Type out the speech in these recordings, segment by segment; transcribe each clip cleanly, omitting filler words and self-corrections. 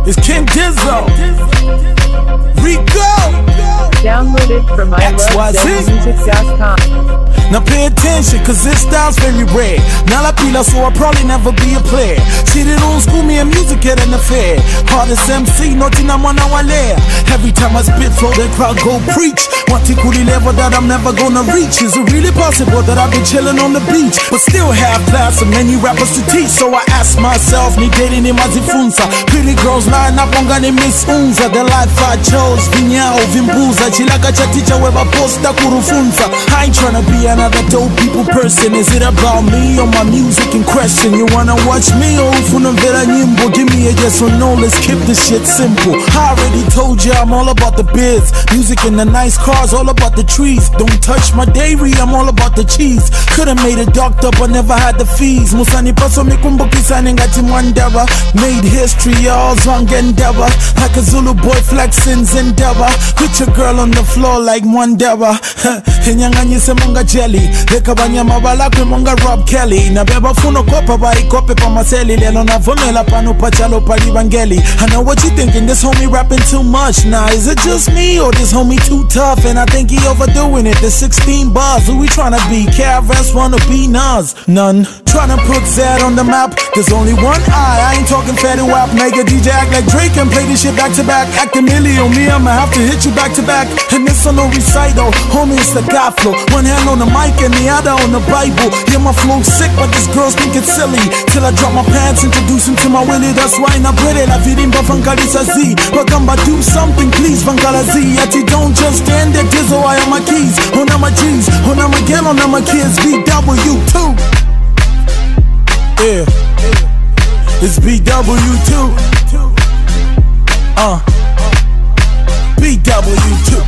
It's King Dizzo, Rico. Downloaded from ilovezmusic.com. Now pay attention, cause this style's very rare. Now la pila, so I'll probably never be a player. See, they don't school me in music at an affair. Hardest MC, nothing I'm on our lair. Every time I spit, flow, the crowd go preach. One tikuli level that I'm never gonna reach. Is it really possible that I've been chilling on the beach, but still have class and many rappers to teach? So I ask myself, ni dating in mazifunza. Pretty girls line up on gani Miss Unza. The life I chose, vinyao, vimbuza. Chilaka cha teacher weba posta kurufunza. I ain't tryna be another dope people person. Is it about me or my music in question? You wanna watch me or ufuna vera nyimbo? Give me a yes or no, let's keep this shit simple. I already told you I'm all about the biz. Music in the nice cars, all about the trees. Don't touch my dairy, I'm all about the cheese. Could've made it docked up, I never had the fees. Musani paso mikumbukisa ngati Mandela. Made history, y'all Zangendera. Like a Zulu boy flexing Zendera. Put your girl on the floor like Mandela. Hinyanganyise monga jelly. Leka banyama balakwe monga Rob Kelly. Na beba funo kopa ba ikope pa maseli. Lelo na vomela pano pachalo palivangeli. I know what you thinking, this homie rapping too much. Nah, is it just me or this homie too tough? And I think he overdoing it. The 16 bars, who we tryna be? KRS wanna be Nas? None. Tryna put Zed on the map. There's only one I ain't talking fatty wap. Make a DJ act like Drake and play this shit back to back. Act a million on me, I'ma have to hit you back to back. And this on no recital, homie, it's the God flow. One hand on the mic and the other on the Bible. Yeah, my flow sick, but these girls think it's silly. Till I drop my pants, introduce him to my Willie. That's why I put it. I feed him, but Vankalisa Z. But come do something, please, Vankala Z. Ati don't just stand there, Dizzo, I am my keys. On my G's, on my girl, on my kids. BW2. Yeah, it's BW2. BW2.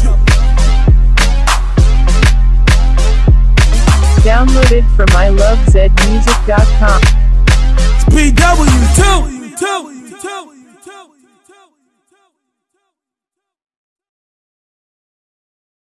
Downloaded from ilovezmusic.com. It's BW2.